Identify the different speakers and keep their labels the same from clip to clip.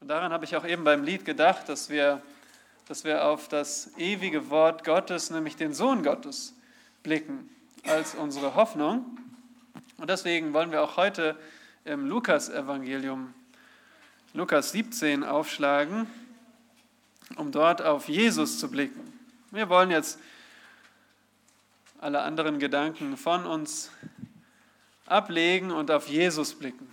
Speaker 1: Und daran habe ich auch eben beim Lied gedacht, dass wir auf das ewige Wort Gottes, nämlich den Sohn Gottes, blicken als unsere Hoffnung. Und deswegen wollen wir auch heute im Lukas-Evangelium, Lukas 17, aufschlagen, um dort auf Jesus zu blicken. Wir wollen jetzt alle anderen Gedanken von uns ablegen und auf Jesus blicken.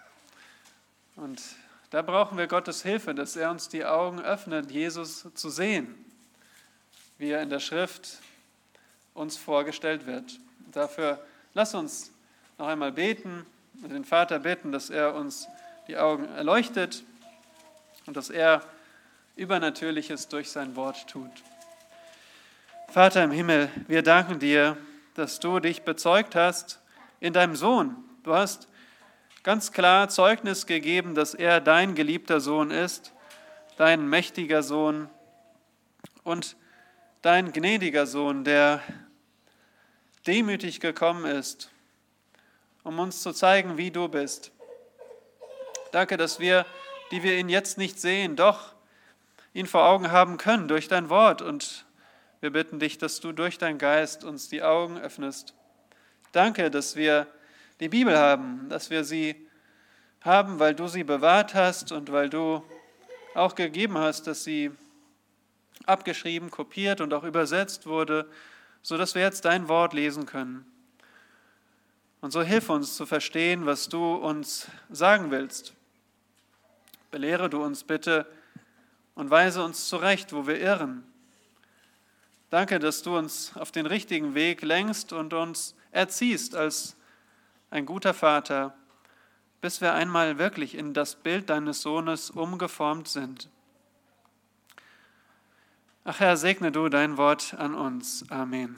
Speaker 1: Und da brauchen wir Gottes Hilfe, dass er uns die Augen öffnet, Jesus zu sehen, wie er in der Schrift uns vorgestellt wird. Dafür lass uns noch einmal beten und den Vater bitten, dass er uns die Augen erleuchtet und dass er Übernatürliches durch sein Wort tut. Vater im Himmel, wir danken dir, dass du dich bezeugt hast in deinem Sohn. Du hast ganz klar Zeugnis gegeben, dass er dein geliebter Sohn ist, dein mächtiger Sohn und dein gnädiger Sohn, der demütig gekommen ist, um uns zu zeigen, wie du bist. Danke, dass wir, die wir ihn jetzt nicht sehen, doch ihn vor Augen haben können durch dein Wort. Und wir bitten dich, dass du durch deinen Geist uns die Augen öffnest. Danke, dass wir die Bibel haben, dass wir sie haben, weil du sie bewahrt hast und weil du auch gegeben hast, dass sie abgeschrieben, kopiert und auch übersetzt wurde, sodass wir jetzt dein Wort lesen können. Und so hilf uns zu verstehen, was du uns sagen willst. Belehre du uns bitte und weise uns zurecht, wo wir irren. Danke, dass du uns auf den richtigen Weg lenkst und uns erziehst als ein guter Vater, bis wir einmal wirklich in das Bild deines Sohnes umgeformt sind. Ach Herr, segne du dein Wort an uns. Amen.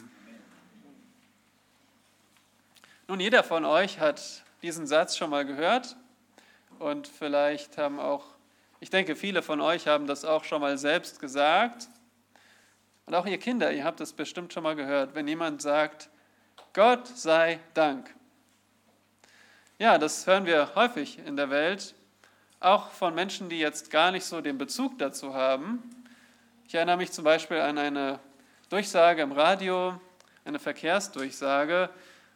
Speaker 1: Nun, jeder von euch hat diesen Satz schon mal gehört und vielleicht haben auch, ich denke, viele von euch haben das auch schon mal selbst gesagt. Und auch ihr Kinder, ihr habt es bestimmt schon mal gehört, wenn jemand sagt, Gott sei Dank. Ja, das hören wir häufig in der Welt, auch von Menschen, die jetzt gar nicht so den Bezug dazu haben. Ich erinnere mich zum Beispiel an eine Durchsage im Radio, eine Verkehrsdurchsage,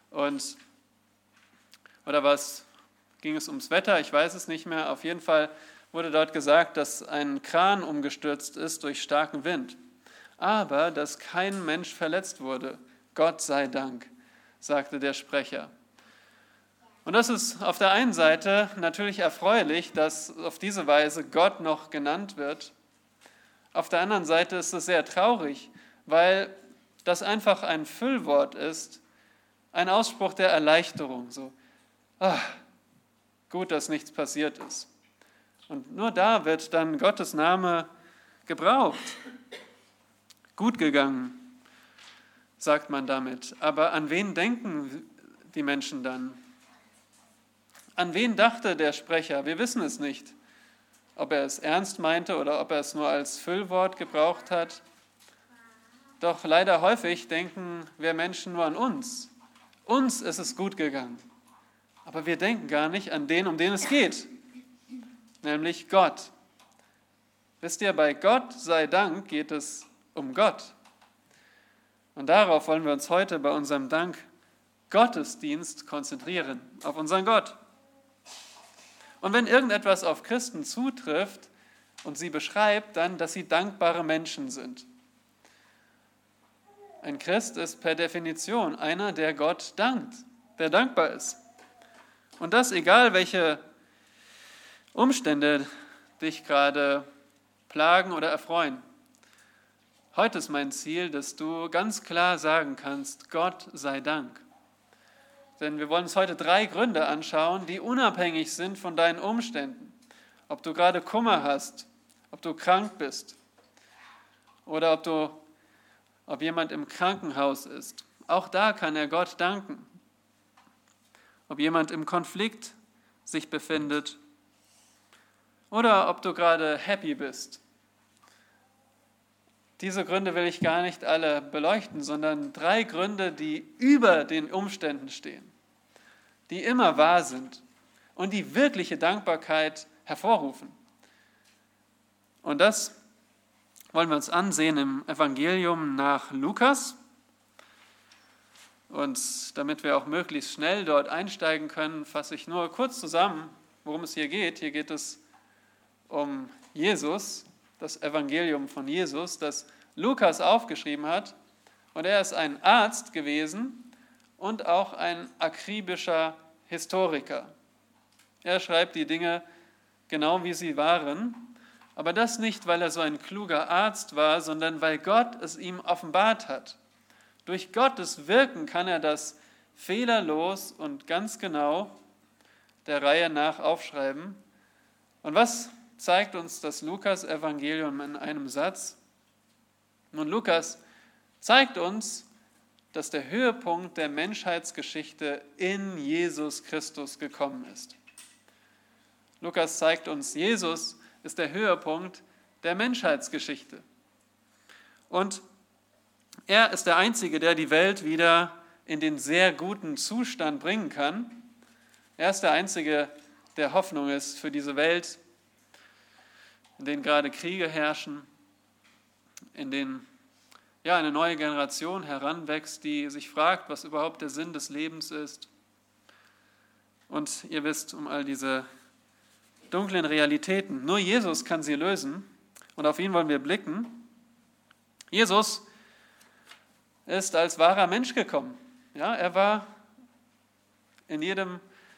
Speaker 1: oder was ging es ums Wetter, ich weiß es nicht mehr. Auf jeden Fall wurde dort gesagt, dass ein Kran umgestürzt ist durch starken Wind, aber dass kein Mensch verletzt wurde. Gott sei Dank, sagte der Sprecher. Und das ist auf der einen Seite natürlich erfreulich, dass auf diese Weise Gott noch genannt wird. Auf der anderen Seite ist es sehr traurig, weil das einfach ein Füllwort ist, ein Ausspruch der Erleichterung. So, gut, dass nichts passiert ist. Und nur da wird dann Gottes Name gebraucht. Gut gegangen, sagt man damit. Aber an wen denken die Menschen dann? An wen dachte der Sprecher? Wir wissen es nicht. Ob er es ernst meinte oder ob er es nur als Füllwort gebraucht hat. Doch leider häufig denken wir Menschen nur an uns. Uns ist es gut gegangen. Aber wir denken gar nicht an den, um den es geht, nämlich Gott. Wisst ihr, bei Gott sei Dank geht es um Gott. Und darauf wollen wir uns heute bei unserem Dank-Gottesdienst konzentrieren, auf unseren Gott. Und wenn irgendetwas auf Christen zutrifft und sie beschreibt, dann, dass sie dankbare Menschen sind. Ein Christ ist per Definition einer, der Gott dankt, der dankbar ist. Und das, egal welche Umstände dich gerade plagen oder erfreuen. Heute ist mein Ziel, dass du ganz klar sagen kannst, Gott sei Dank. Denn wir wollen uns heute 3 Gründe anschauen, die unabhängig sind von deinen Umständen. Ob du gerade Kummer hast, ob du krank bist oder ob jemand im Krankenhaus ist. Auch da kann er Gott danken. Ob jemand im Konflikt sich befindet oder ob du gerade happy bist. Diese Gründe will ich gar nicht alle beleuchten, sondern 3 Gründe, die über den Umständen stehen, die immer wahr sind und die wirkliche Dankbarkeit hervorrufen. Und das wollen wir uns ansehen im Evangelium nach Lukas. Und damit wir auch möglichst schnell dort einsteigen können, fasse ich nur kurz zusammen, worum es hier geht. Hier geht es um Jesus, das Evangelium von Jesus, das Lukas aufgeschrieben hat. Und er ist ein Arzt gewesen und auch ein akribischer Historiker. Er schreibt die Dinge genau, wie sie waren. Aber das nicht, weil er so ein kluger Arzt war, sondern weil Gott es ihm offenbart hat. Durch Gottes Wirken kann er das fehlerlos und ganz genau der Reihe nach aufschreiben. Und was zeigt uns das Lukas-Evangelium in einem Satz? Nun, Lukas zeigt uns, dass der Höhepunkt der Menschheitsgeschichte in Jesus Christus gekommen ist. Lukas zeigt uns, Jesus ist der Höhepunkt der Menschheitsgeschichte. Und er ist der Einzige, der die Welt wieder in den sehr guten Zustand bringen kann. Er ist der Einzige, der Hoffnung ist für diese Welt, in denen gerade Kriege herrschen, in denen eine neue Generation heranwächst, die sich fragt, was überhaupt der Sinn des Lebens ist. Und ihr wisst um all diese dunklen Realitäten. Nur Jesus kann sie lösen und auf ihn wollen wir blicken. Jesus ist als wahrer Mensch gekommen. Ja, er war in jedem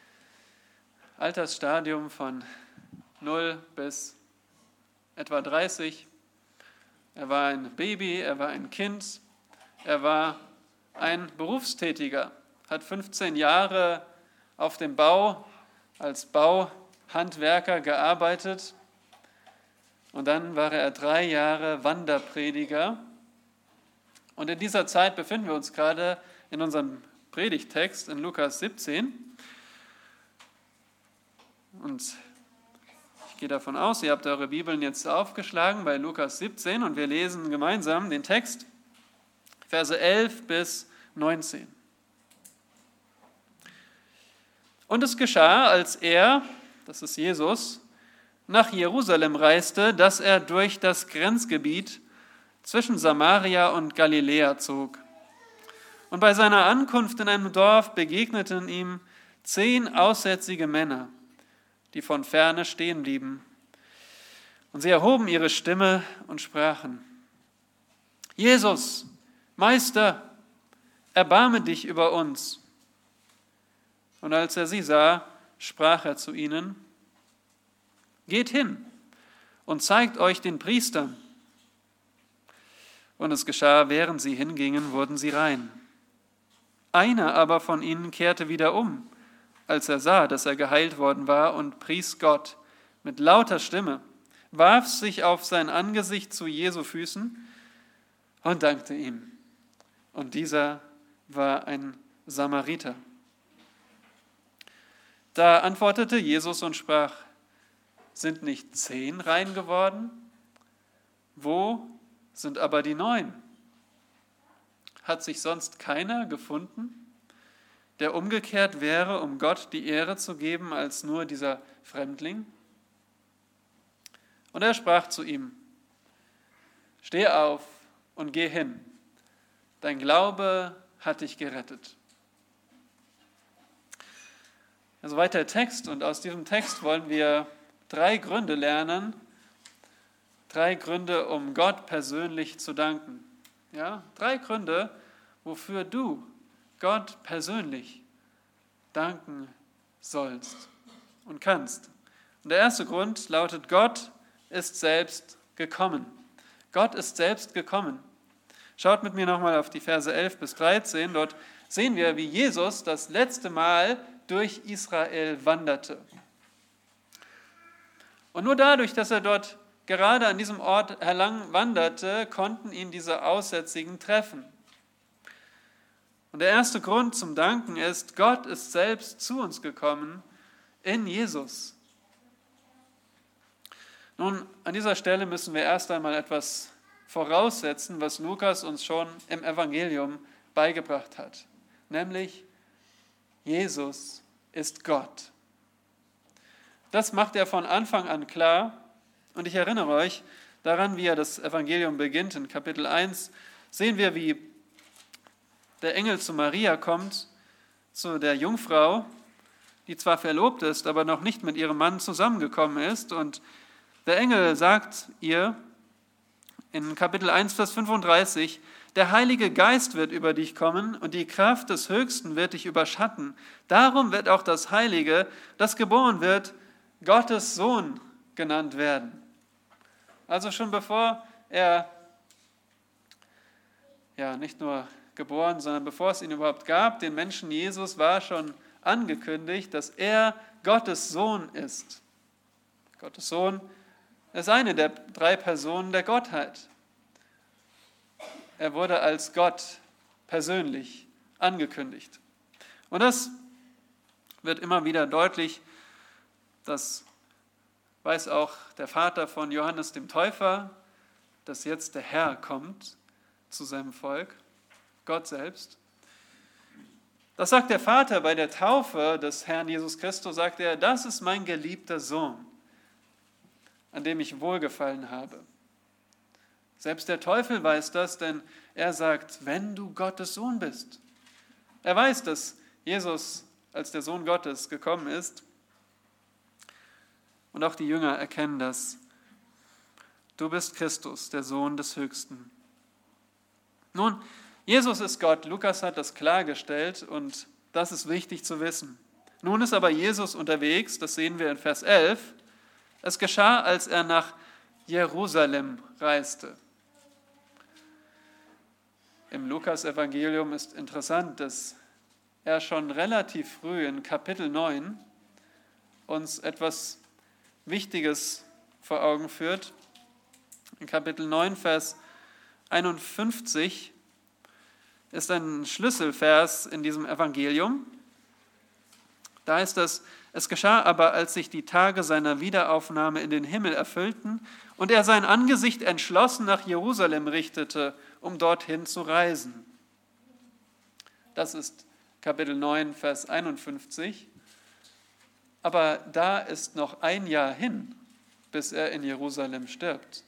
Speaker 1: Altersstadium von 0 bis etwa 30. Er war ein Baby, er war ein Kind, er war ein Berufstätiger, hat 15 Jahre auf dem Bau als Bauhandwerker gearbeitet und dann war er 3 Jahre Wanderprediger. Und in dieser Zeit befinden wir uns gerade in unserem Predigttext in Lukas 17. Und ich gehe davon aus, ihr habt eure Bibeln jetzt aufgeschlagen bei Lukas 17 und wir lesen gemeinsam den Text, Verse 11 bis 19. Und es geschah, als er, das ist Jesus, nach Jerusalem reiste, dass er durch das Grenzgebiet zwischen Samaria und Galiläa zog. Und bei seiner Ankunft in einem Dorf begegneten ihm 10 aussätzige Männer, die von ferne stehen blieben. Und sie erhoben ihre Stimme und sprachen: Jesus, Meister, erbarme dich über uns. Und als er sie sah, sprach er zu ihnen: Geht hin und zeigt euch den Priestern. Und es geschah, während sie hingingen, wurden sie rein. Einer aber von ihnen kehrte wieder um, als er sah, dass er geheilt worden war, und pries Gott mit lauter Stimme, warf sich auf sein Angesicht zu Jesu Füßen und dankte ihm. Und dieser war ein Samariter. Da antwortete Jesus und sprach: Sind nicht 10 rein geworden? Wo sind aber die 9? Hat sich sonst keiner gefunden, der umgekehrt wäre, um Gott die Ehre zu geben, als nur dieser Fremdling? Und er sprach zu ihm: Steh auf und geh hin. Dein Glaube hat dich gerettet. Also weiter der Text, und aus diesem Text wollen wir 3 Gründe lernen. 3 Gründe, um Gott persönlich zu danken. Ja, 3 Gründe, wofür du Gott persönlich danken sollst und kannst. Und der erste Grund lautet: Gott ist selbst gekommen. Gott ist selbst gekommen. Schaut mit mir nochmal auf die Verse 11 bis 13. Dort sehen wir, wie Jesus das letzte Mal durch Israel wanderte. Und nur dadurch, dass er dort gerade an diesem Ort herlang wanderte, konnten ihn diese Aussätzigen treffen. Und der erste Grund zum Danken ist: Gott ist selbst zu uns gekommen in Jesus. Nun, an dieser Stelle müssen wir erst einmal etwas voraussetzen, was Lukas uns schon im Evangelium beigebracht hat. Nämlich: Jesus ist Gott. Das macht er von Anfang an klar. Und ich erinnere euch, daran, wie er das Evangelium beginnt. In Kapitel 1 sehen wir, wie der Engel zu Maria kommt, zu der Jungfrau, die zwar verlobt ist, aber noch nicht mit ihrem Mann zusammengekommen ist. Und der Engel sagt ihr in Kapitel 1, Vers 35, der Heilige Geist wird über dich kommen und die Kraft des Höchsten wird dich überschatten. Darum wird auch das Heilige, das geboren wird, Gottes Sohn genannt werden. Also schon bevor er nicht nur geboren, sondern bevor es ihn überhaupt gab, den Menschen Jesus, war schon angekündigt, dass er Gottes Sohn ist. Gottes Sohn ist eine der 3 Personen der Gottheit. Er wurde als Gott persönlich angekündigt. Und das wird immer wieder deutlich, das weiß auch der Vater von Johannes dem Täufer, dass jetzt der Herr kommt zu seinem Volk, Gott selbst. Das sagt der Vater bei der Taufe des Herrn Jesus Christus, sagt er, das ist mein geliebter Sohn, an dem ich Wohlgefallen habe. Selbst der Teufel weiß das, denn er sagt, wenn du Gottes Sohn bist. Er weiß, dass Jesus als der Sohn Gottes gekommen ist. Und auch die Jünger erkennen das. Du bist Christus, der Sohn des Höchsten. Nun, Jesus ist Gott. Lukas hat das klargestellt und das ist wichtig zu wissen. Nun ist aber Jesus unterwegs, das sehen wir in Vers 11. Es geschah, als er nach Jerusalem reiste. Im Lukas-Evangelium ist interessant, dass er schon relativ früh in Kapitel 9 uns etwas Wichtiges vor Augen führt. In Kapitel 9, Vers 51 ist ein Schlüsselvers in diesem Evangelium. Da heißt es geschah aber, als sich die Tage seiner Wiederaufnahme in den Himmel erfüllten und er sein Angesicht entschlossen nach Jerusalem richtete, um dorthin zu reisen. Das ist Kapitel 9, Vers 51. Aber da ist noch ein Jahr hin, bis er in Jerusalem stirbt.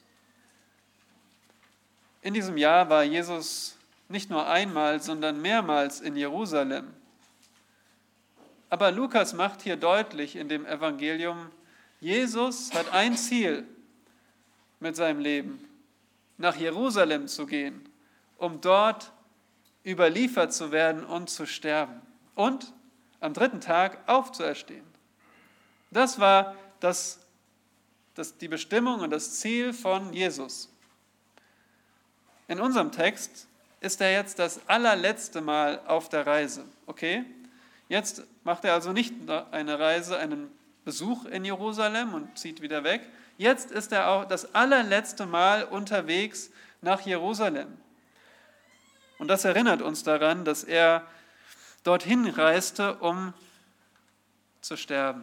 Speaker 1: In diesem Jahr war Jesus nicht nur einmal, sondern mehrmals in Jerusalem. Aber Lukas macht hier deutlich in dem Evangelium, Jesus hat ein Ziel mit seinem Leben, nach Jerusalem zu gehen, um dort überliefert zu werden und zu sterben und am 3. Tag aufzuerstehen. Das war die Bestimmung und das Ziel von Jesus. In unserem Text ist er jetzt das allerletzte Mal auf der Reise. Okay? Jetzt macht er also nicht eine Reise, einen Besuch in Jerusalem und zieht wieder weg. Jetzt ist er auch das allerletzte Mal unterwegs nach Jerusalem. Und das erinnert uns daran, dass er dorthin reiste, um zu sterben.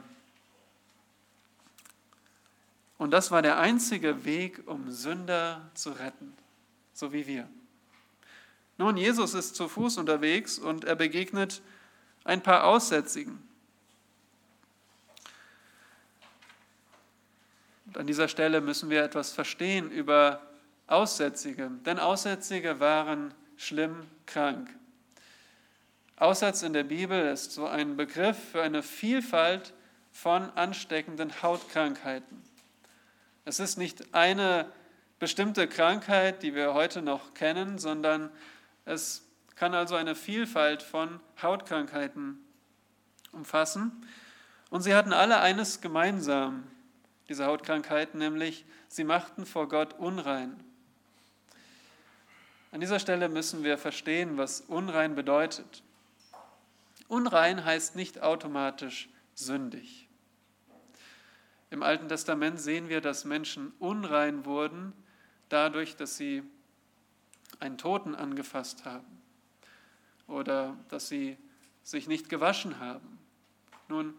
Speaker 1: Und das war der einzige Weg, um Sünder zu retten, so wie wir. Nun, Jesus ist zu Fuß unterwegs und er begegnet ein paar Aussätzigen. Und an dieser Stelle müssen wir etwas verstehen über Aussätzige, denn Aussätzige waren schlimm krank. Aussatz in der Bibel ist so ein Begriff für eine Vielfalt von ansteckenden Hautkrankheiten. Es ist nicht eine bestimmte Krankheit, die wir heute noch kennen, sondern es kann also eine Vielfalt von Hautkrankheiten umfassen. Und sie hatten alle eines gemeinsam, diese Hautkrankheiten, nämlich sie machten vor Gott unrein. An dieser Stelle müssen wir verstehen, was unrein bedeutet. Unrein heißt nicht automatisch sündig. Im Alten Testament sehen wir, dass Menschen unrein wurden, dadurch, dass sie einen Toten angefasst haben oder dass sie sich nicht gewaschen haben. Nun,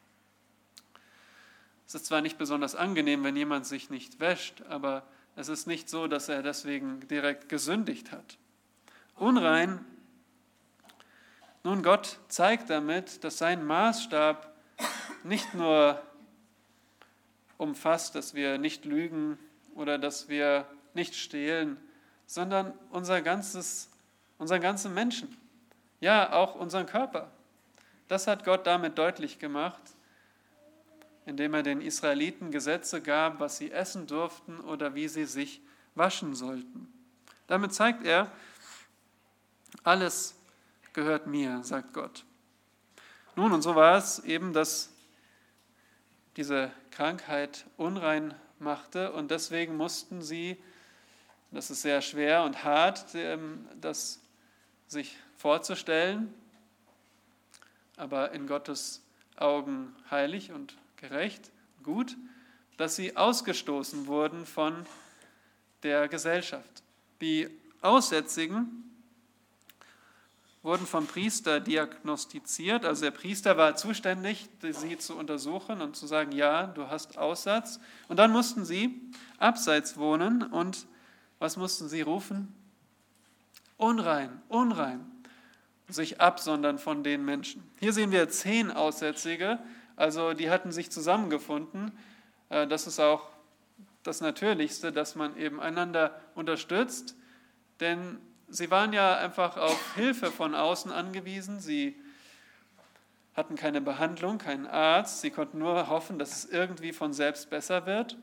Speaker 1: es ist zwar nicht besonders angenehm, wenn jemand sich nicht wäscht, aber es ist nicht so, dass er deswegen direkt gesündigt hat. Unrein, nun, Gott zeigt damit, dass sein Maßstab nicht nur umfasst, dass wir nicht lügen oder dass wir nicht stehlen, sondern unseren ganzen Menschen, ja auch unseren Körper. Das hat Gott damit deutlich gemacht, indem er den Israeliten Gesetze gab, was sie essen durften oder wie sie sich waschen sollten. Damit zeigt er, alles gehört mir, sagt Gott. Nun, und so war es eben, dass diese Krankheit unrein machte und deswegen mussten sie, das ist sehr schwer und hart, das sich vorzustellen, aber in Gottes Augen heilig und gerecht, gut, dass sie ausgestoßen wurden von der Gesellschaft. Die Aussätzigen wurden vom Priester diagnostiziert, also der Priester war zuständig, sie zu untersuchen und zu sagen, ja, du hast Aussatz. Und dann mussten sie abseits wohnen und was mussten sie rufen? Unrein, unrein. Sich absondern von den Menschen. Hier sehen wir 10 Aussätzige, also die hatten sich zusammengefunden. Das ist auch das Natürlichste, dass man eben einander unterstützt, denn sie waren ja einfach auf Hilfe von außen angewiesen. Sie hatten keine Behandlung, keinen Arzt. Sie konnten nur hoffen, dass es irgendwie von selbst besser wird.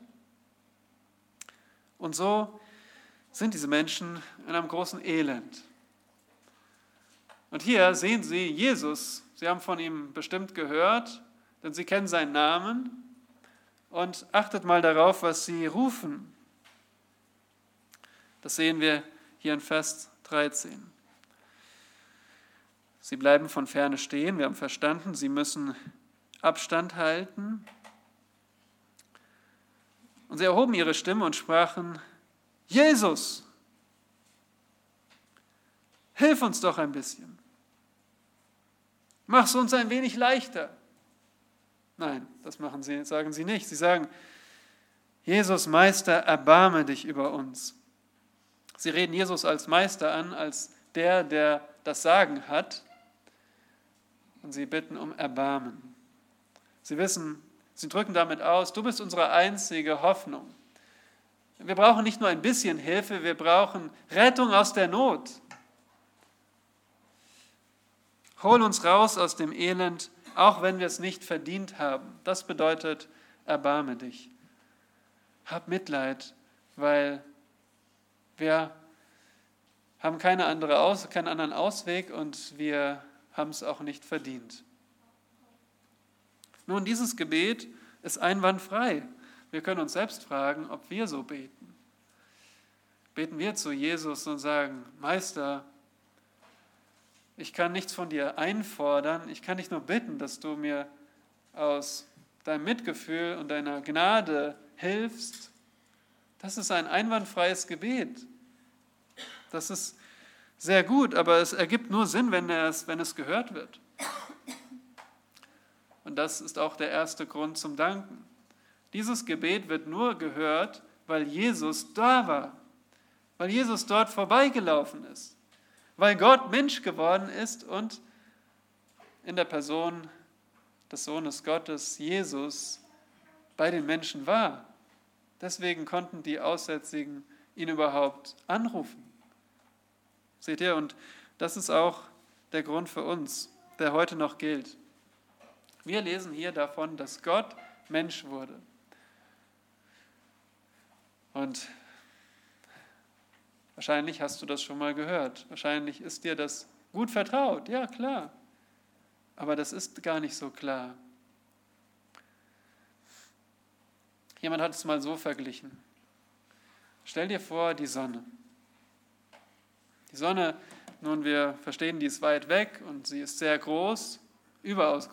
Speaker 1: Und so sind diese Menschen in einem großen Elend. Und hier sehen Sie Jesus. Sie haben von ihm bestimmt gehört, denn Sie kennen seinen Namen. Und achtet mal darauf, was sie rufen. Das sehen wir hier in Vers 13. Sie bleiben von ferne stehen. Wir haben verstanden, sie müssen Abstand halten. Und sie erhoben ihre Stimme und sprachen, Jesus, hilf uns doch ein bisschen. Mach es uns ein wenig leichter. Nein, das sagen sie nicht. Sie sagen, Jesus, Meister, erbarme dich über uns. Sie reden Jesus als Meister an, als der das Sagen hat. Und sie bitten um Erbarmen. Sie wissen, sie drücken damit aus, du bist unsere einzige Hoffnung. Wir brauchen nicht nur ein bisschen Hilfe, wir brauchen Rettung aus der Not. Hol uns raus aus dem Elend, auch wenn wir es nicht verdient haben. Das bedeutet, erbarme dich. Hab Mitleid, weil wir haben keinen anderen Ausweg und wir haben es auch nicht verdient. Nun, dieses Gebet ist einwandfrei. Wir können uns selbst fragen, ob wir so beten. Beten wir zu Jesus und sagen, Meister, ich kann nichts von dir einfordern, ich kann dich nur bitten, dass du mir aus deinem Mitgefühl und deiner Gnade hilfst. Das ist ein einwandfreies Gebet. Das ist sehr gut, aber es ergibt nur Sinn, wenn es gehört wird. Und das ist auch der erste Grund zum Danken. Dieses Gebet wird nur gehört, weil Jesus da war, weil Jesus dort vorbeigelaufen ist, weil Gott Mensch geworden ist und in der Person des Sohnes Gottes, Jesus, bei den Menschen war. Deswegen konnten die Aussätzigen ihn überhaupt anrufen. Seht ihr, und das ist auch der Grund für uns, der heute noch gilt. Wir lesen hier davon, dass Gott Mensch wurde. Und wahrscheinlich hast du das schon mal gehört. Wahrscheinlich ist dir das gut vertraut. Ja, klar. Aber das ist gar nicht so klar. Jemand hat es mal so verglichen. Stell dir vor, die Sonne. Die Sonne, nun, wir verstehen, die ist weit weg und sie ist sehr groß, überaus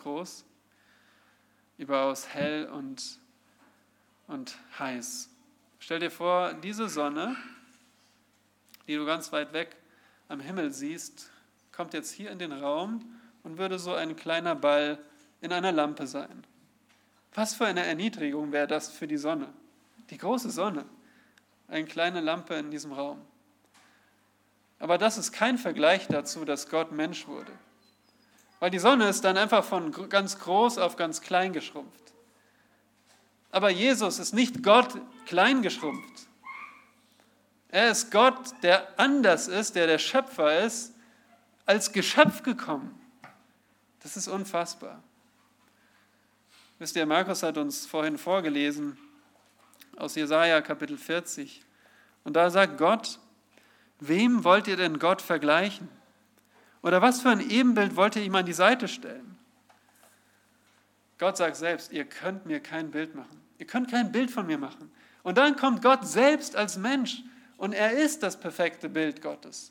Speaker 1: hell und heiß. Stell dir vor, diese Sonne, die du ganz weit weg am Himmel siehst, kommt jetzt hier in den Raum und würde so ein kleiner Ball in einer Lampe sein. Was für eine Erniedrigung wäre das für die Sonne? Die große Sonne, eine kleine Lampe in diesem Raum. Aber das ist kein Vergleich dazu, dass Gott Mensch wurde. Weil die Sonne ist dann einfach von ganz groß auf ganz klein geschrumpft. Aber Jesus ist nicht Gott klein geschrumpft. Er ist Gott, der anders ist, der Schöpfer ist, als Geschöpf gekommen. Das ist unfassbar. Wisst ihr, Markus hat uns vorhin vorgelesen aus Jesaja Kapitel 40. Und da sagt Gott, wem wollt ihr denn Gott vergleichen? Oder was für ein Ebenbild wollt ihr ihm an die Seite stellen? Gott sagt selbst, ihr könnt mir kein Bild machen. Ihr könnt kein Bild von mir machen. Und dann kommt Gott selbst als Mensch und er ist das perfekte Bild Gottes.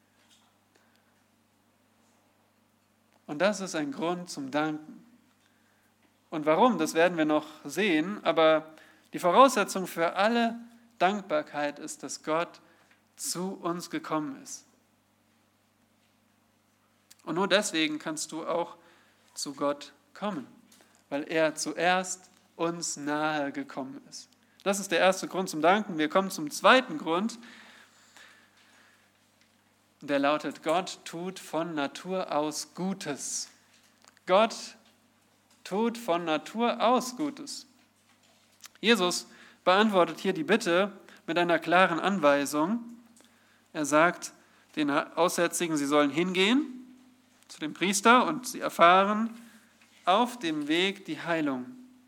Speaker 1: Und das ist ein Grund zum Danken. Und warum, das werden wir noch sehen, aber die Voraussetzung für alle Dankbarkeit ist, dass Gott zu uns gekommen ist. Und nur deswegen kannst du auch zu Gott kommen, weil er zuerst uns nahe gekommen ist. Das ist der erste Grund zum Danken. Wir kommen zum zweiten Grund. Der lautet, Gott tut von Natur aus Gutes. Gott tut von Natur aus Gutes. Jesus beantwortet hier die Bitte mit einer klaren Anweisung. Er sagt den Aussätzigen, sie sollen hingehen zu dem Priester und sie erfahren auf dem Weg die Heilung.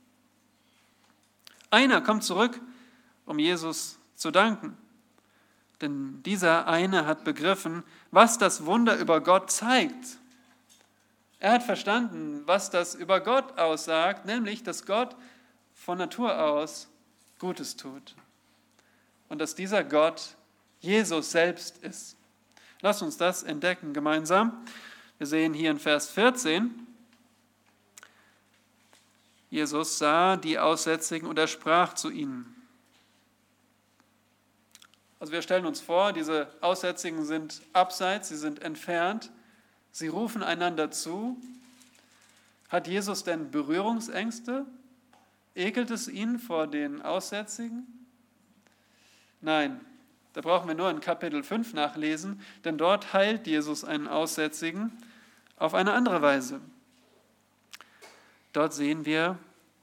Speaker 1: Einer kommt zurück, um Jesus zu danken. Denn dieser eine hat begriffen, was das Wunder über Gott zeigt. Er hat verstanden, was das über Gott aussagt, nämlich, dass Gott von Natur aus Gutes tut. Und dass dieser Gott Jesus selbst ist. Lasst uns das entdecken gemeinsam. Wir sehen hier in Vers 14, Jesus sah die Aussätzigen und er sprach zu ihnen. Also wir stellen uns vor, diese Aussätzigen sind abseits, sie sind entfernt, sie rufen einander zu. Hat Jesus denn Berührungsängste? Ekelt es ihn vor den Aussätzigen? Nein, da brauchen wir nur in Kapitel 5 nachlesen, denn dort heilt Jesus einen Aussätzigen auf eine andere Weise. Dort sehen wir,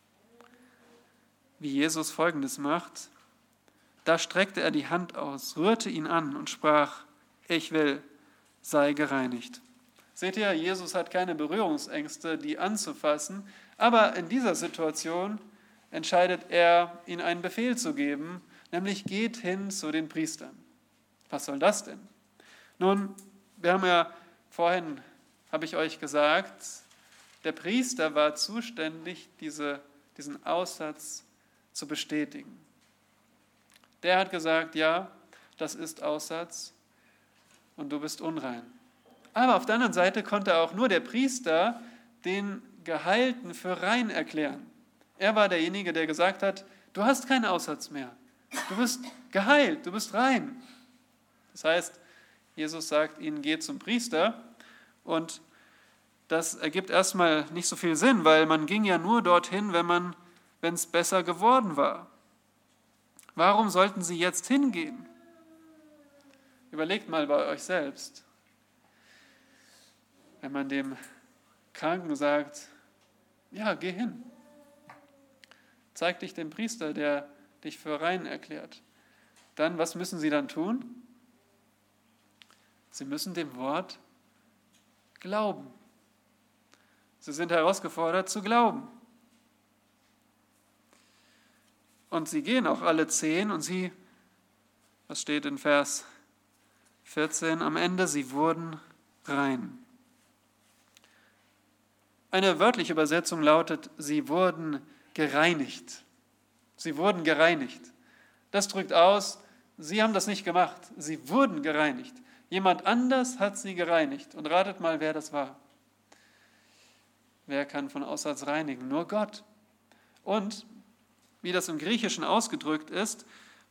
Speaker 1: wie Jesus Folgendes macht. Da streckte er die Hand aus, rührte ihn an und sprach, ich will, sei gereinigt. Seht ihr, Jesus hat keine Berührungsängste, die anzufassen, aber in dieser Situation entscheidet er, ihnen einen Befehl zu geben, nämlich geht hin zu den Priestern. Was soll das denn? Nun, wir haben ja vorhin, habe ich euch gesagt, der Priester war zuständig, diesen Aussatz zu bestätigen. Der hat gesagt, ja, das ist Aussatz und du bist unrein. Aber auf der anderen Seite konnte auch nur der Priester den Geheilten für rein erklären. Er war derjenige, der gesagt hat, du hast keinen Aussatz mehr. Du bist geheilt, du bist rein. Das heißt, Jesus sagt ihnen, geht zum Priester und das ergibt erstmal nicht so viel Sinn, weil man ging ja nur dorthin, wenn es besser geworden war. Warum sollten sie jetzt hingehen? Überlegt mal bei euch selbst. Wenn man dem Kranken sagt, ja, geh hin. Zeig dich dem Priester, der dich für rein erklärt. Dann, was müssen sie dann tun? Sie müssen dem Wort glauben. Sie sind herausgefordert zu glauben. Und sie gehen auch alle 10 und sie, was steht in Vers 14, am Ende, sie wurden rein. Eine wörtliche Übersetzung lautet, sie wurden gereinigt. Sie wurden gereinigt. Das drückt aus, sie haben das nicht gemacht, sie wurden gereinigt. Jemand anders hat sie gereinigt. Und ratet mal, wer das war. Wer kann von Aussatz reinigen? Nur Gott. Und, wie das im Griechischen ausgedrückt ist,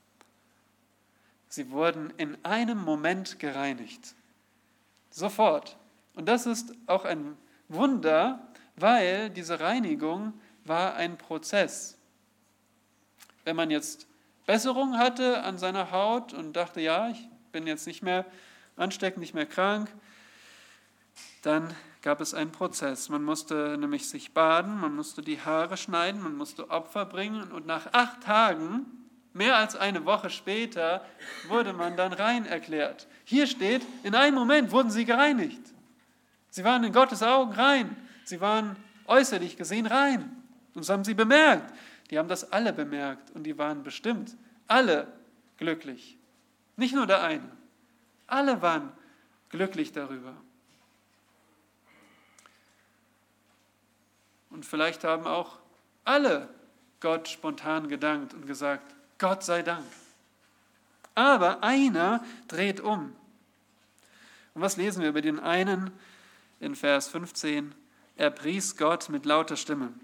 Speaker 1: sie wurden in einem Moment gereinigt. Sofort. Und das ist auch ein Wunder, weil diese Reinigung war ein Prozess. Wenn man jetzt Besserung hatte an seiner Haut und dachte, ja, ich bin jetzt nicht mehr ansteckend, nicht mehr krank, dann gab es einen Prozess. Man musste nämlich sich baden, man musste die Haare schneiden, man musste Opfer bringen und nach 8 Tagen mehr als eine Woche später wurde man dann rein erklärt. Hier steht, in einem Moment wurden sie gereinigt. Sie waren in Gottes Augen rein. Sie waren äußerlich gesehen rein. Und das haben sie bemerkt. Die haben das alle bemerkt und die waren bestimmt alle glücklich. Nicht nur der eine. Alle waren glücklich darüber. Und vielleicht haben auch alle Gott spontan gedankt und gesagt, Gott sei Dank. Aber einer dreht um. Und was lesen wir über den einen in Vers 15? Er pries Gott mit lauter Stimme.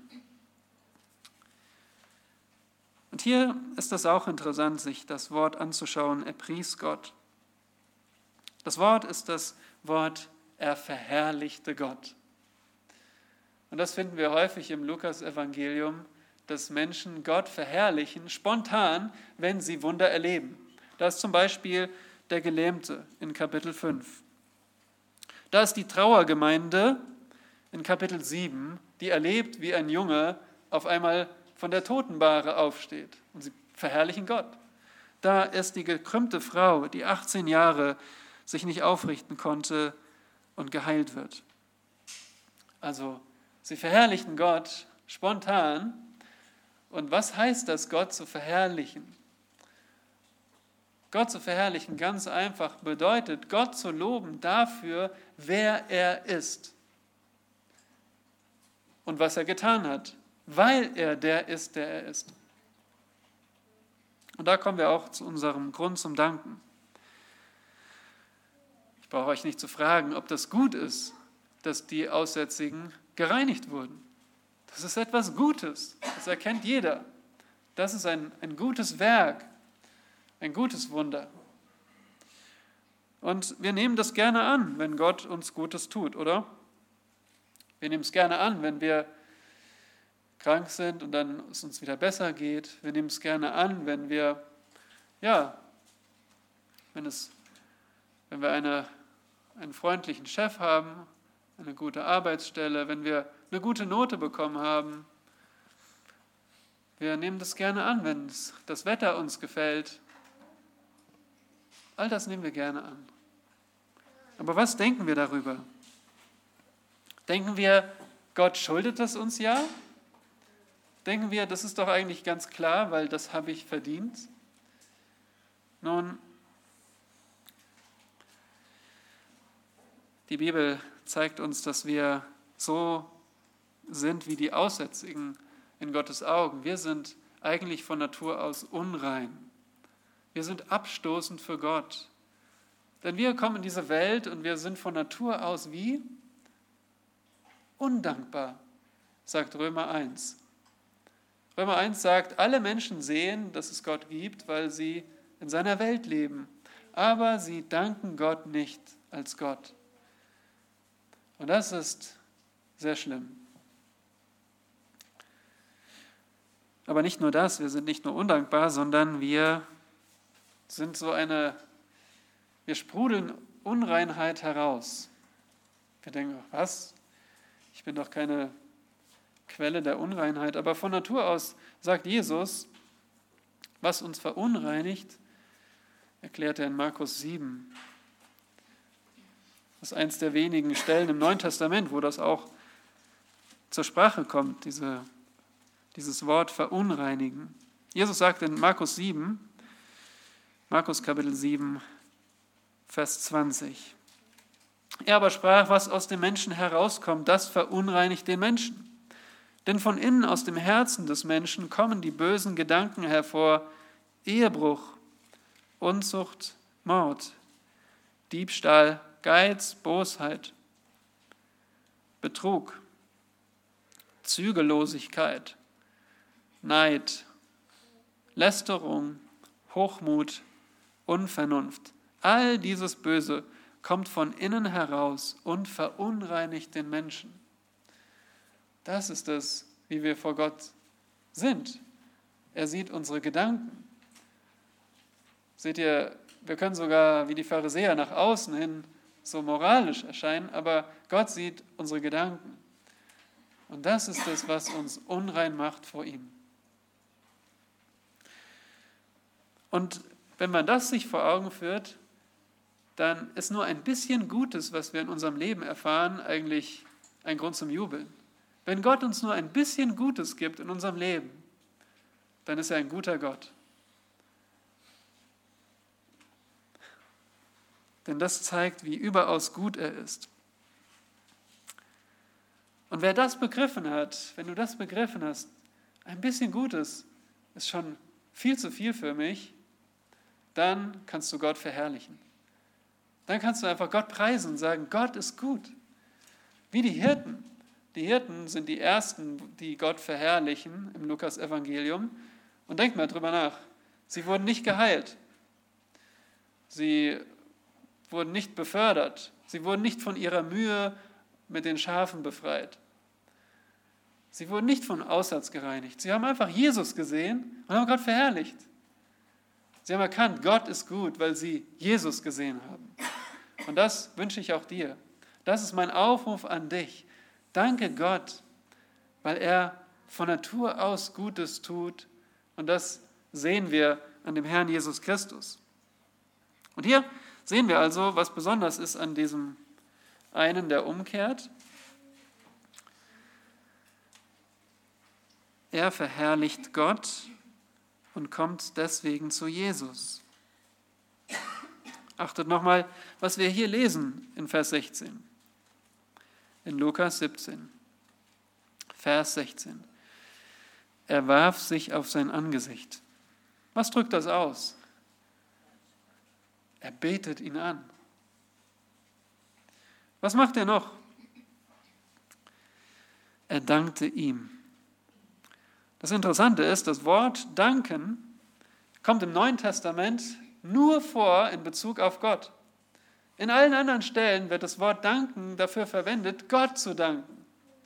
Speaker 1: Und hier ist es auch interessant, sich das Wort anzuschauen, er pries Gott. Das Wort ist das Wort, er verherrlichte Gott. Und das finden wir häufig im Lukas-Evangelium, dass Menschen Gott verherrlichen, spontan, wenn sie Wunder erleben. Da ist zum Beispiel der Gelähmte in Kapitel 5. Da ist die Trauergemeinde in Kapitel 7, die erlebt, wie ein Junge auf einmal von der Totenbahre aufsteht. Und sie verherrlichen Gott. Da ist die gekrümmte Frau, die 18 Jahre sich nicht aufrichten konnte und geheilt wird. Also, sie verherrlichen Gott spontan. Und was heißt das, Gott zu verherrlichen? Gott zu verherrlichen, ganz einfach, bedeutet, Gott zu loben dafür, wer er ist und was er getan hat, weil er der ist, der er ist. Und da kommen wir auch zu unserem Grund zum Danken. Ich brauche euch nicht zu fragen, ob das gut ist, dass die Aussätzigen gereinigt wurden. Das ist etwas Gutes, das erkennt jeder. Das ist ein gutes Werk, ein gutes Wunder. Und wir nehmen das gerne an, wenn Gott uns Gutes tut, oder? Wir nehmen es gerne an, wenn wir krank sind und dann es uns wieder besser geht. Wir nehmen es gerne an, wenn wir, wenn wir einen freundlichen Chef haben, eine gute Arbeitsstelle, wenn wir eine gute Note bekommen haben. Wir nehmen das gerne an, wenn das Wetter uns gefällt. All das nehmen wir gerne an. Aber was denken wir darüber? Denken wir, Gott schuldet es uns ja? Denken wir, das ist doch eigentlich ganz klar, weil das habe ich verdient? Nun, die Bibel zeigt uns, dass wir so sind wie die Aussätzigen in Gottes Augen. Wir sind eigentlich von Natur aus unrein. Wir sind abstoßend für Gott. Denn wir kommen in diese Welt und wir sind von Natur aus wie? Undankbar, sagt Römer 1. Römer 1 sagt, alle Menschen sehen, dass es Gott gibt, weil sie in seiner Welt leben. Aber sie danken Gott nicht als Gott. Und das ist sehr schlimm. Aber nicht nur das, wir sind nicht nur undankbar, sondern wir sind wir sprudeln Unreinheit heraus. Wir denken, was? Ich bin doch keine Quelle der Unreinheit. Aber von Natur aus sagt Jesus, was uns verunreinigt, erklärt er in Markus 7. Das ist eins der wenigen Stellen im Neuen Testament, wo das auch zur Sprache kommt, dieses Wort verunreinigen. Jesus sagt in Markus Kapitel 7, Vers 20. Er aber sprach, was aus dem Menschen herauskommt, das verunreinigt den Menschen. Denn von innen aus dem Herzen des Menschen kommen die bösen Gedanken hervor, Ehebruch, Unzucht, Mord, Diebstahl, Geiz, Bosheit, Betrug, Zügellosigkeit, Neid, Lästerung, Hochmut, Unvernunft. All dieses Böse kommt von innen heraus und verunreinigt den Menschen. Das ist es, wie wir vor Gott sind. Er sieht unsere Gedanken. Seht ihr, wir können sogar wie die Pharisäer nach außen hin so moralisch erscheinen, aber Gott sieht unsere Gedanken. Und das ist es, was uns unrein macht vor ihm. Und wenn man das sich vor Augen führt, dann ist nur ein bisschen Gutes, was wir in unserem Leben erfahren, eigentlich ein Grund zum Jubeln. Wenn Gott uns nur ein bisschen Gutes gibt in unserem Leben, dann ist er ein guter Gott. Denn das zeigt, wie überaus gut er ist. Und wer das begriffen hat, wenn du das begriffen hast, ein bisschen Gutes ist schon viel zu viel für mich, dann kannst du Gott verherrlichen. Dann kannst du einfach Gott preisen und sagen, Gott ist gut. Wie die Hirten. Die Hirten sind die Ersten, die Gott verherrlichen im Lukas-Evangelium. Und denkt mal drüber nach. Sie wurden nicht geheilt. Sie wurden nicht befördert. Sie wurden nicht von ihrer Mühe mit den Schafen befreit. Sie wurden nicht von Aussatz gereinigt. Sie haben einfach Jesus gesehen und haben Gott verherrlicht. Sie haben erkannt, Gott ist gut, weil sie Jesus gesehen haben. Und das wünsche ich auch dir. Das ist mein Aufruf an dich. Danke Gott, weil er von Natur aus Gutes tut. Und das sehen wir an dem Herrn Jesus Christus. Und hier sehen wir also, was besonders ist an diesem einen, der umkehrt. Er verherrlicht Gott und kommt deswegen zu Jesus. Achtet nochmal, was wir hier lesen in Vers 16. In Lukas 17, Vers 16. Er warf sich auf sein Angesicht. Was drückt das aus? Er betet ihn an. Was macht er noch? Er dankte ihm. Das Interessante ist, das Wort danken kommt im Neuen Testament nur vor in Bezug auf Gott. In allen anderen Stellen wird das Wort danken dafür verwendet, Gott zu danken.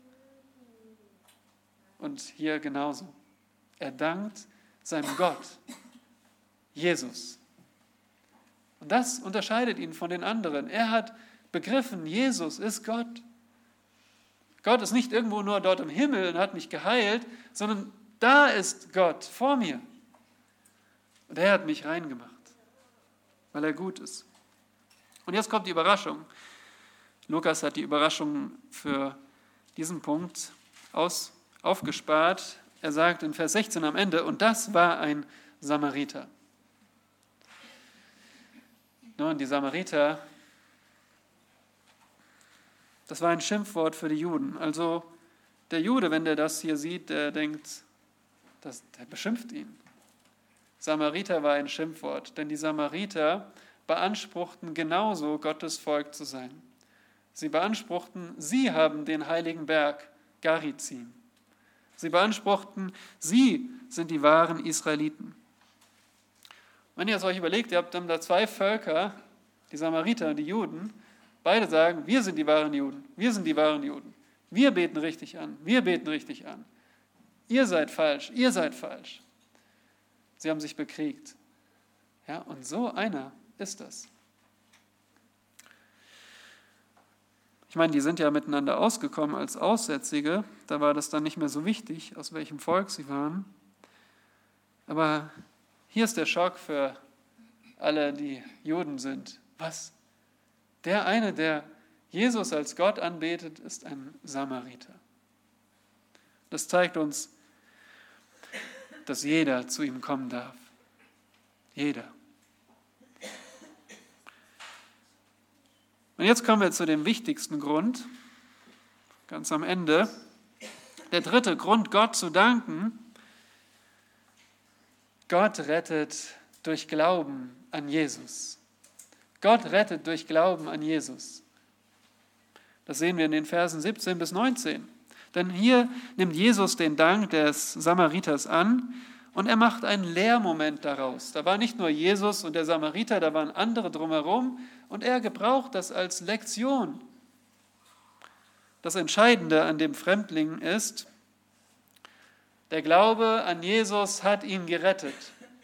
Speaker 1: Und hier genauso. Er dankt seinem Gott, Jesus. Und das unterscheidet ihn von den anderen. Er hat begriffen, Jesus ist Gott. Gott ist nicht irgendwo nur dort im Himmel und hat mich geheilt, sondern da ist Gott vor mir. Und er hat mich rein gemacht, weil er gut ist. Und jetzt kommt die Überraschung. Lukas hat die Überraschung für diesen Punkt aufgespart. Er sagt in Vers 16 am Ende, und das war ein Samariter. Nun, die Samariter, das war ein Schimpfwort für die Juden. Also der Jude, wenn der das hier sieht, der denkt, der beschimpft ihn. Samariter war ein Schimpfwort, denn die Samariter beanspruchten genauso, Gottes Volk zu sein. Sie beanspruchten, sie haben den heiligen Berg Garizim. Sie beanspruchten, sie sind die wahren Israeliten. Wenn ihr es euch überlegt, ihr habt dann da zwei Völker, die Samariter und die Juden, beide sagen, wir sind die wahren Juden, wir sind die wahren Juden. Wir beten richtig an, wir beten richtig an. Ihr seid falsch, ihr seid falsch. Sie haben sich bekriegt. Ja, und so einer ist das. Ich meine, die sind ja miteinander ausgekommen als Aussätzige. Da war das dann nicht mehr so wichtig, aus welchem Volk sie waren. Aber hier ist der Schock für alle, die Juden sind. Was? Der eine, der Jesus als Gott anbetet, ist ein Samariter. Das zeigt uns, dass jeder zu ihm kommen darf. Jeder. Und jetzt kommen wir zu dem wichtigsten Grund, ganz am Ende. Der dritte Grund, Gott zu danken. Gott rettet durch Glauben an Jesus. Gott rettet durch Glauben an Jesus. Das sehen wir in den Versen 17 bis 19. Denn hier nimmt Jesus den Dank des Samariters an und er macht einen Lehrmoment daraus. Da war nicht nur Jesus und der Samariter, da waren andere drumherum und er gebraucht das als Lektion. Das Entscheidende an dem Fremdling ist, der Glaube an Jesus hat ihn gerettet.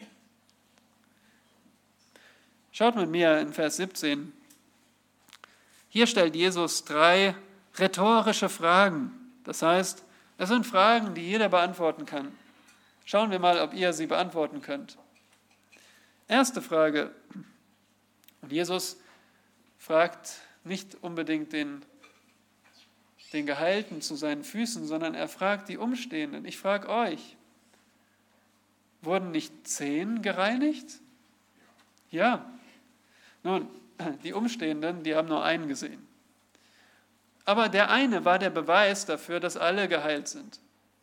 Speaker 1: Schaut mit mir in Vers 17. Hier stellt Jesus 3 rhetorische Fragen. Das heißt, es sind Fragen, die jeder beantworten kann. Schauen wir mal, ob ihr sie beantworten könnt. Erste Frage. Und Jesus fragt nicht unbedingt den Geheilten zu seinen Füßen, sondern er fragt die Umstehenden. Ich frage euch, wurden nicht 10 gereinigt? Ja. Nun, die Umstehenden, die haben nur einen gesehen. Aber der eine war der Beweis dafür, dass alle geheilt sind.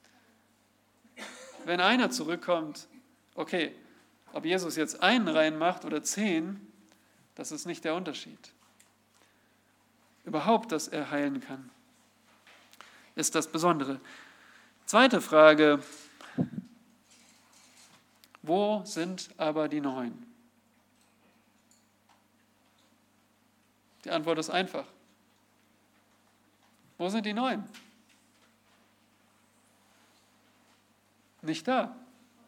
Speaker 1: Wenn einer zurückkommt, okay, ob Jesus jetzt einen reinmacht oder 10, das ist nicht der Unterschied. Überhaupt, dass er heilen kann, ist das Besondere. Zweite Frage, wo sind aber die 9? Die Antwort ist einfach. Wo sind die 9? Nicht da.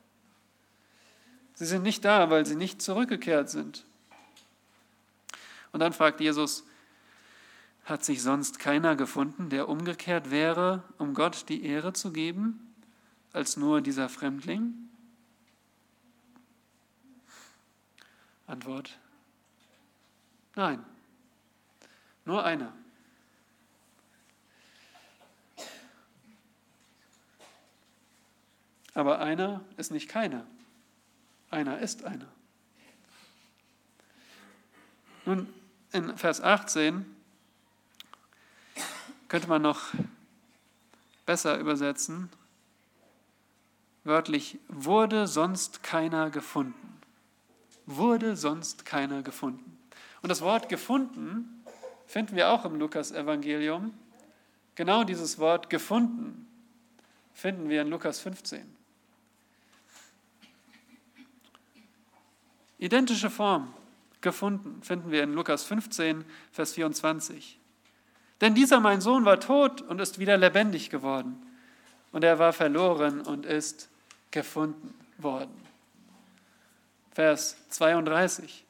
Speaker 1: Sie sind nicht da, weil sie nicht zurückgekehrt sind. Und dann fragt Jesus, hat sich sonst keiner gefunden, der umgekehrt wäre, um Gott die Ehre zu geben, als nur dieser Fremdling? Antwort, nein, nur einer. Aber einer ist nicht keiner. Einer ist einer. Nun, in Vers 18 könnte man noch besser übersetzen. Wörtlich, wurde sonst keiner gefunden. Wurde sonst keiner gefunden. Und das Wort gefunden finden wir auch im Lukas-Evangelium. Genau dieses Wort gefunden finden wir in Lukas 15. Identische Form, gefunden, finden wir in Lukas 15, Vers 24. Denn dieser mein Sohn war tot und ist wieder lebendig geworden. Und er war verloren und ist gefunden worden. Vers 32.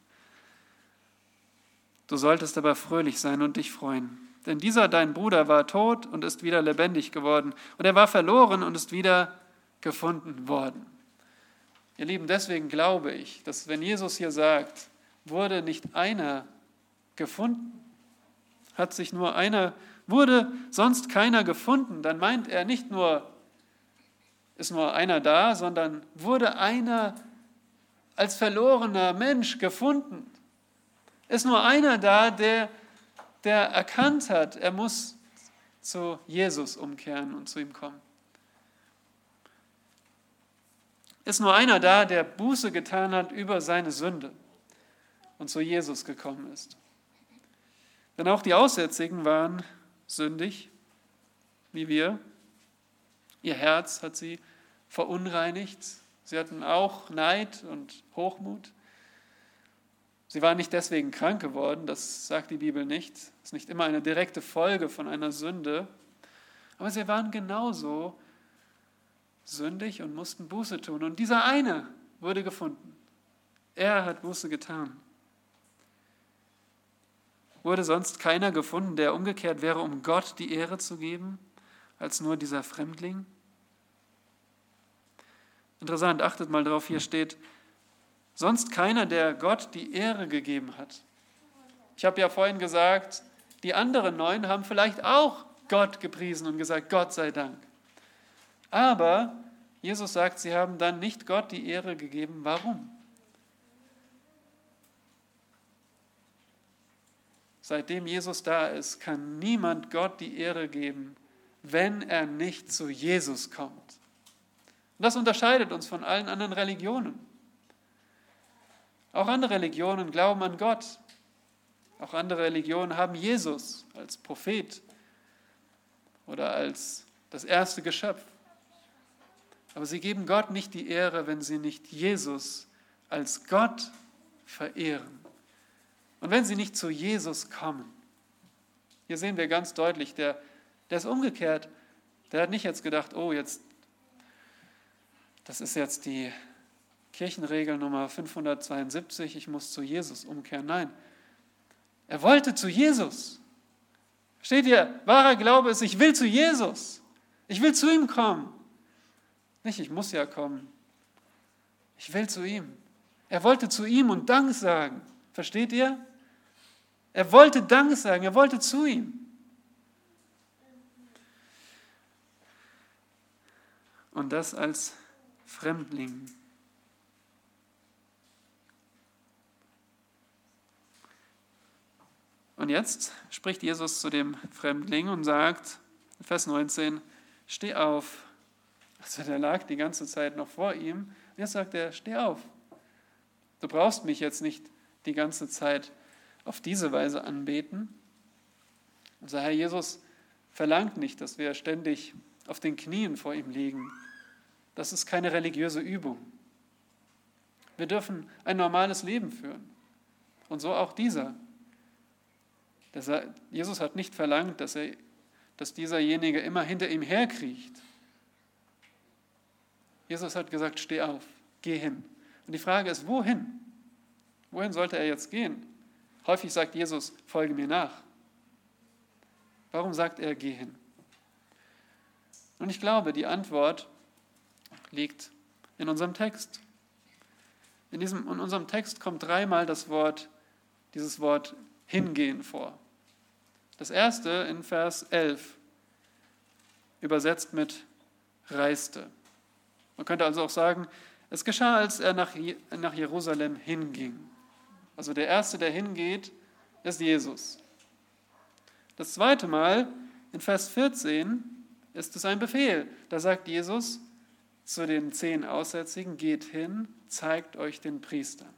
Speaker 1: Du solltest aber fröhlich sein und dich freuen. Denn dieser dein Bruder war tot und ist wieder lebendig geworden. Und er war verloren und ist wieder gefunden worden. Ihr Lieben, deswegen glaube ich, dass wenn Jesus hier sagt, wurde nicht einer gefunden, hat sich nur einer, wurde sonst keiner gefunden, dann meint er nicht nur, ist nur einer da, sondern wurde einer als verlorener Mensch gefunden. Ist nur einer da, der erkannt hat, er muss zu Jesus umkehren und zu ihm kommen. Ist nur einer da, der Buße getan hat über seine Sünde und zu Jesus gekommen ist. Denn auch die Aussätzigen waren sündig, wie wir. Ihr Herz hat sie verunreinigt. Sie hatten auch Neid und Hochmut. Sie waren nicht deswegen krank geworden, das sagt die Bibel nicht. Das ist nicht immer eine direkte Folge von einer Sünde. Aber sie waren genauso sündig und mussten Buße tun. Und dieser eine wurde gefunden. Er hat Buße getan. Wurde sonst keiner gefunden, der umgekehrt wäre, um Gott die Ehre zu geben, als nur dieser Fremdling? Interessant, achtet mal drauf, hier steht, sonst keiner, der Gott die Ehre gegeben hat. Ich habe ja vorhin gesagt, die anderen 9 haben vielleicht auch Gott gepriesen und gesagt, Gott sei Dank. Aber Jesus sagt, sie haben dann nicht Gott die Ehre gegeben. Warum? Seitdem Jesus da ist, kann niemand Gott die Ehre geben, wenn er nicht zu Jesus kommt. Und das unterscheidet uns von allen anderen Religionen. Auch andere Religionen glauben an Gott. Auch andere Religionen haben Jesus als Prophet oder als das erste Geschöpf. Aber sie geben Gott nicht die Ehre, wenn sie nicht Jesus als Gott verehren. Und wenn sie nicht zu Jesus kommen. Hier sehen wir ganz deutlich, der ist umgekehrt. Der hat nicht jetzt gedacht, oh, das ist jetzt die Kirchenregel Nummer 572, ich muss zu Jesus umkehren. Nein, er wollte zu Jesus. Steht hier, wahrer Glaube ist, ich will zu Jesus. Ich will zu ihm kommen. Nicht, ich muss ja kommen. Ich will zu ihm. Er wollte zu ihm und Dank sagen. Versteht ihr? Er wollte Dank sagen, er wollte zu ihm. Und das als Fremdling. Und jetzt spricht Jesus zu dem Fremdling und sagt, in Vers 19, steh auf. Also der lag die ganze Zeit noch vor ihm. Und jetzt sagt er, steh auf. Du brauchst mich jetzt nicht die ganze Zeit auf diese Weise anbeten. Unser Herr Jesus verlangt nicht, dass wir ständig auf den Knien vor ihm liegen. Das ist keine religiöse Übung. Wir dürfen ein normales Leben führen. Und so auch dieser. Jesus hat nicht verlangt, dass dieserjenige immer hinter ihm herkriecht. Jesus hat gesagt, steh auf, geh hin. Und die Frage ist, wohin? Wohin sollte er jetzt gehen? Häufig sagt Jesus, folge mir nach. Warum sagt er, geh hin? Und ich glaube, die Antwort liegt in unserem Text. In unserem Text kommt dreimal dieses Wort hingehen vor. Das erste in Vers 11, übersetzt mit reiste. Man könnte also auch sagen, es geschah, als er nach Jerusalem hinging. Also der Erste, der hingeht, ist Jesus. Das zweite Mal, in Vers 14, ist es ein Befehl. Da sagt Jesus zu den 10 Aussätzigen, geht hin, zeigt euch den Priestern.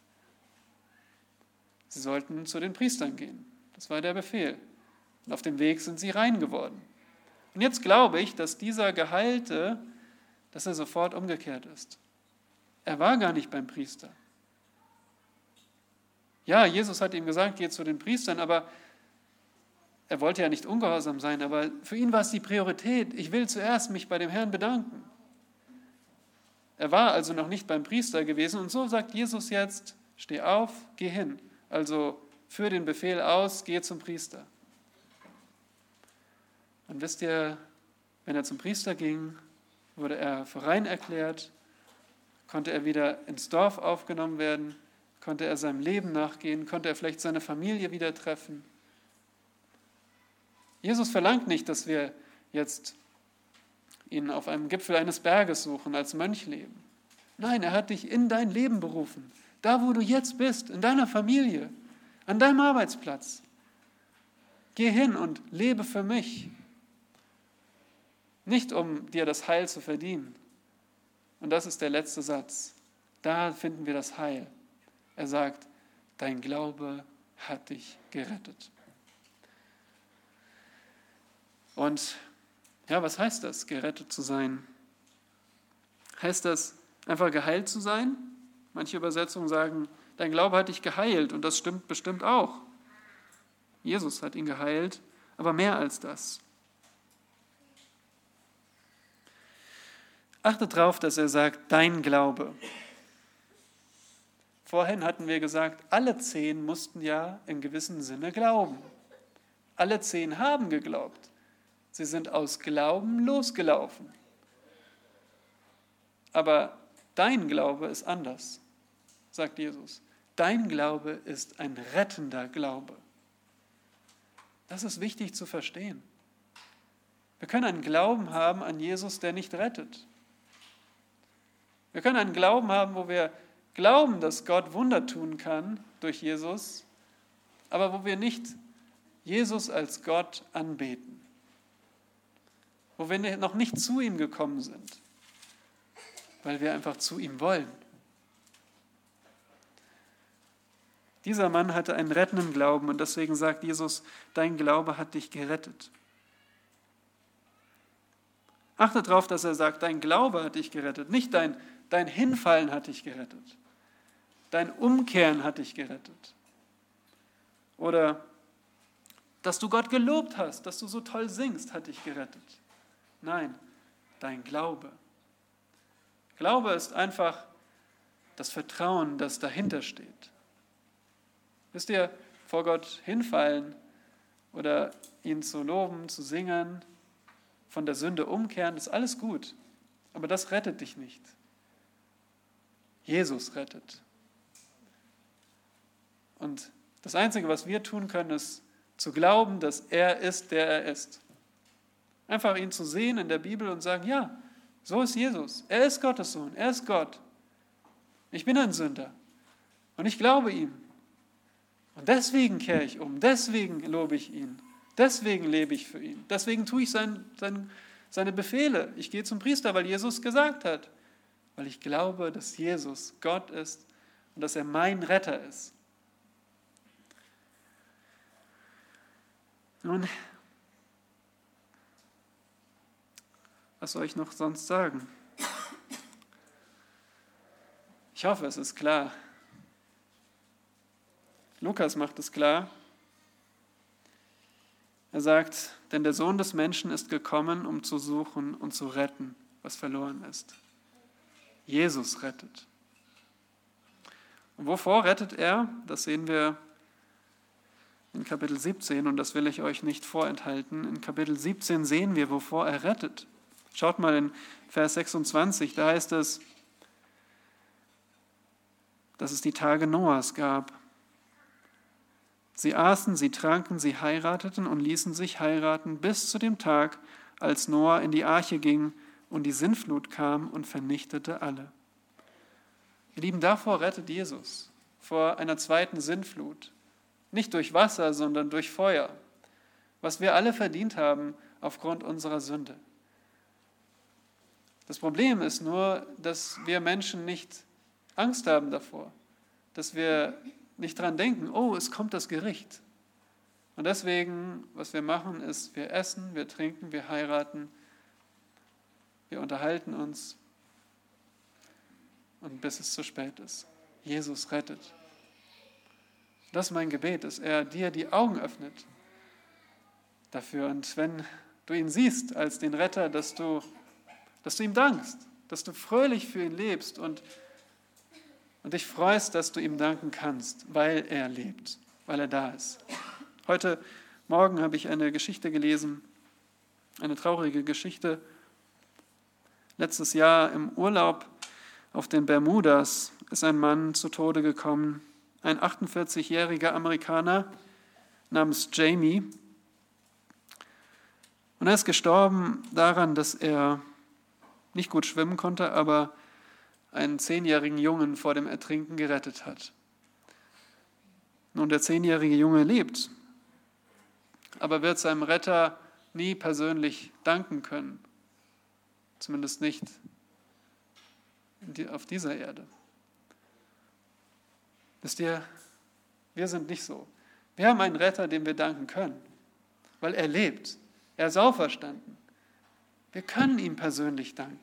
Speaker 1: Sie sollten zu den Priestern gehen. Das war der Befehl. Und auf dem Weg sind sie rein geworden. Und jetzt glaube ich, dass dieser Geheilte, dass er sofort umgekehrt ist. Er war gar nicht beim Priester. Ja, Jesus hat ihm gesagt, geh zu den Priestern, aber er wollte ja nicht ungehorsam sein, aber für ihn war es die Priorität. Ich will zuerst mich bei dem Herrn bedanken. Er war also noch nicht beim Priester gewesen und so sagt Jesus jetzt, steh auf, geh hin. Also führ den Befehl aus, geh zum Priester. Und wisst ihr, wenn er zum Priester ging, wurde er für rein erklärt, konnte er wieder ins Dorf aufgenommen werden, konnte er seinem Leben nachgehen, konnte er vielleicht seine Familie wieder treffen. Jesus verlangt nicht, dass wir jetzt ihn auf einem Gipfel eines Berges suchen, als Mönch leben. Nein, er hat dich in dein Leben berufen, da wo du jetzt bist, in deiner Familie, an deinem Arbeitsplatz. Geh hin und lebe für mich. Nicht um dir das Heil zu verdienen. Und das ist der letzte Satz. Da finden wir das Heil. Er sagt, dein Glaube hat dich gerettet. Und ja, was heißt das, gerettet zu sein? Heißt das, einfach geheilt zu sein? Manche Übersetzungen sagen, dein Glaube hat dich geheilt und das stimmt bestimmt auch. Jesus hat ihn geheilt, aber mehr als das. Achtet darauf, dass er sagt, dein Glaube. Vorhin hatten wir gesagt, alle 10 mussten ja in gewissem Sinne glauben. Alle 10 haben geglaubt. Sie sind aus Glauben losgelaufen. Aber dein Glaube ist anders, sagt Jesus. Dein Glaube ist ein rettender Glaube. Das ist wichtig zu verstehen. Wir können einen Glauben haben an Jesus, der nicht rettet. Wir können einen Glauben haben, wo wir glauben, dass Gott Wunder tun kann durch Jesus, aber wo wir nicht Jesus als Gott anbeten. Wo wir noch nicht zu ihm gekommen sind, weil wir einfach zu ihm wollen. Dieser Mann hatte einen rettenden Glauben und deswegen sagt Jesus, dein Glaube hat dich gerettet. Achtet darauf, dass er sagt, dein Glaube hat dich gerettet, nicht dein Hinfallen hat dich gerettet. Dein Umkehren hat dich gerettet. Oder dass du Gott gelobt hast, dass du so toll singst, hat dich gerettet. Nein, dein Glaube. Glaube ist einfach das Vertrauen, das dahinter steht. Wisst ihr, vor Gott hinfallen oder ihn zu loben, zu singen, von der Sünde umkehren, ist alles gut. Aber das rettet dich nicht. Jesus rettet. Und das Einzige, was wir tun können, ist zu glauben, dass er ist, der er ist. Einfach ihn zu sehen in der Bibel und sagen, ja, so ist Jesus. Er ist Gottes Sohn, er ist Gott. Ich bin ein Sünder und ich glaube ihm. Und deswegen kehre ich um, deswegen lobe ich ihn, deswegen lebe ich für ihn, deswegen tue ich seine Befehle. Ich gehe zum Priester, weil Jesus gesagt hat, weil ich glaube, dass Jesus Gott ist und dass er mein Retter ist. Nun, was soll ich noch sonst sagen? Ich hoffe, es ist klar. Lukas macht es klar. Er sagt, denn der Sohn des Menschen ist gekommen, um zu suchen und zu retten, was verloren ist. Jesus rettet. Und wovor rettet er? Das sehen wir in Kapitel 17 und das will ich euch nicht vorenthalten. In Kapitel 17 sehen wir, wovor er rettet. Schaut mal in Vers 26, da heißt es, dass es die Tage Noahs gab. Sie aßen, sie tranken, sie heirateten und ließen sich heiraten bis zu dem Tag, als Noah in die Arche ging und die Sintflut kam und vernichtete alle. Ihr Lieben, davor rettet Jesus, vor einer zweiten Sintflut. Nicht durch Wasser, sondern durch Feuer, was wir alle verdient haben aufgrund unserer Sünde. Das Problem ist nur, dass wir Menschen nicht Angst haben davor, dass wir nicht dran denken, oh, es kommt das Gericht. Und deswegen, was wir machen, ist, wir essen, wir trinken, wir heiraten, wir unterhalten uns und bis es zu spät ist. Jesus rettet. Das ist mein Gebet, dass er dir die Augen öffnet dafür. Und wenn du ihn siehst als den Retter, dass du ihm dankst, dass du fröhlich für ihn lebst und dich freust, dass du ihm danken kannst, weil er lebt, weil er da ist. Heute Morgen habe ich eine Geschichte gelesen, eine traurige Geschichte. Letztes Jahr im Urlaub auf den Bermudas ist ein Mann zu Tode gekommen, ein 48-jähriger Amerikaner namens Jamie. Und er ist gestorben daran, dass er nicht gut schwimmen konnte, aber einen 10-jährigen Jungen vor dem Ertrinken gerettet hat. Nun, der 10-jährige Junge lebt, aber wird seinem Retter nie persönlich danken können. Zumindest nicht auf dieser Erde. Wisst ihr, wir sind nicht so. Wir haben einen Retter, dem wir danken können, weil er lebt. Er ist auferstanden. Wir können ihm persönlich danken.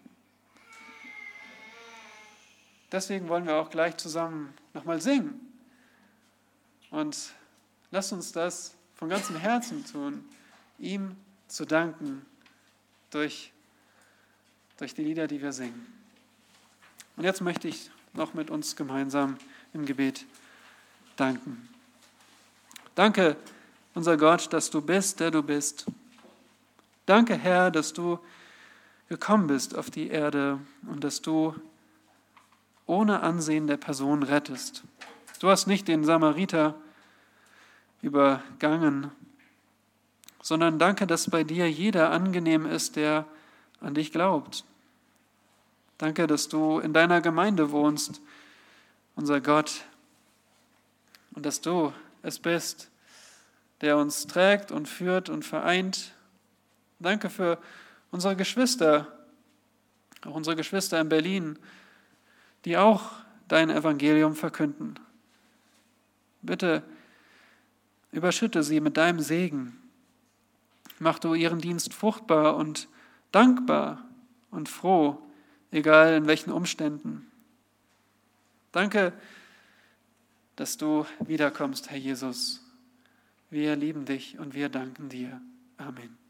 Speaker 1: Deswegen wollen wir auch gleich zusammen nochmal singen. Und lasst uns das von ganzem Herzen tun, ihm zu danken durch die Lieder, die wir singen. Und jetzt möchte ich noch mit uns gemeinsam im Gebet danken. Danke, unser Gott, dass du bist, der du bist. Danke, Herr, dass du gekommen bist auf die Erde und dass du ohne Ansehen der Person rettest. Du hast nicht den Samariter übergangen, sondern danke, dass bei dir jeder angenehm ist, der an dich glaubt. Danke, dass du in deiner Gemeinde wohnst, unser Gott, und dass du es bist, der uns trägt und führt und vereint. Danke für unsere Geschwister, auch unsere Geschwister in Berlin, die auch dein Evangelium verkünden. Bitte überschütte sie mit deinem Segen. Mach du ihren Dienst fruchtbar und dankbar und froh, egal in welchen Umständen. Danke, dass du wiederkommst, Herr Jesus. Wir lieben dich und wir danken dir. Amen.